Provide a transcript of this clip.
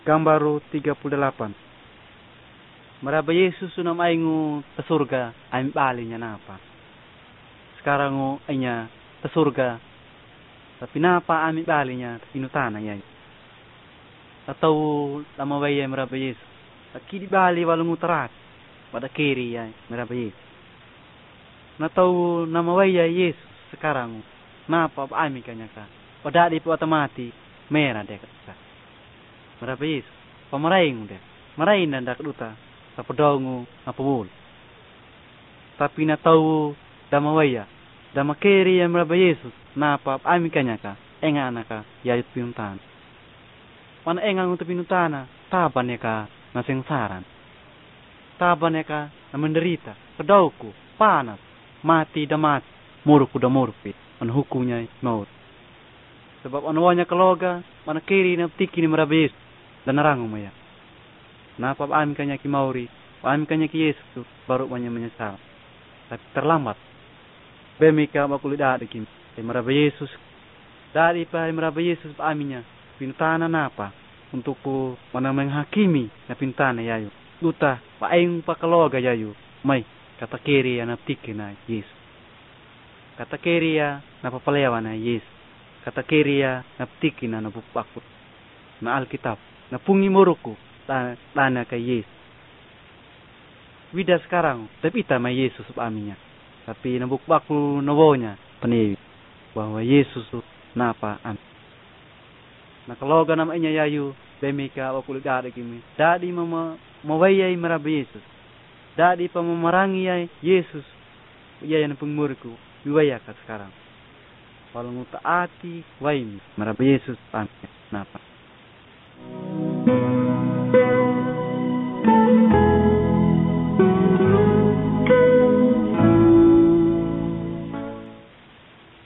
Gambar 38. Maraba Yesus na maingo sa surga ay bali niya napa. Sekarang ngo ay niya sa surga sa pinapa ami bali niya pinutana niya. Ataw lamaway ay maraba Yesus. Kidi bali walong utarat pada kiri ay maraba Yesus. Nataw namaway ay Yesus sekarang napa ami kanya ka. Pada di po otomati mera dek ka. Maraba Yesus pamaraing dek. Marain na dak duta sa podongo na pumul. Tapi nataw damawaya damakeri ang maraba Yesus napa ami kanya ka enga anaka yayut pinuntan. Wana enga untuk pinutana taban ya ka na sengsaran. Taban ya ka na menderita, kedauku, panas, mati damat, muruku da murupit, an hukumnya maut. Sebab anwanya keloga, mana kiri na tiki ni maraba Yesus dan narangu maya. Napa amin kanya ki mauri, amin kanya ki Yesus baru banyak menyesal. Tapi terlambat. Bemika makulit ada kim. Maraba Yesus. Dari pa maraba Yesus aminnya. Pintana napa untuk ku mana menghakimi na pintana yayu. Duta paeng pa kaloga yayu. May kata kiri ya na tiki na Yesus. Kata kiri ya na papalewa na Yesus. Kata kiri ya na tiki na nabupakut. Na Alkitab. Na pungi muruku. Tana kay Yesus. Wida sekarang, tapi ita may Yesus aminnya. Tapi nabukbaku nawonya paniwi bahwa Yesus napa am. Nakaloga namanya yayu bemika wakulit dadi kimi. Dadi mawayay maraba Yesus. Dadi pa mamarangi ay Yesus. Iyayan pengmuriku. Iwaya ka sekarang. Walau ngutaati waimi maraba Yesus am napa.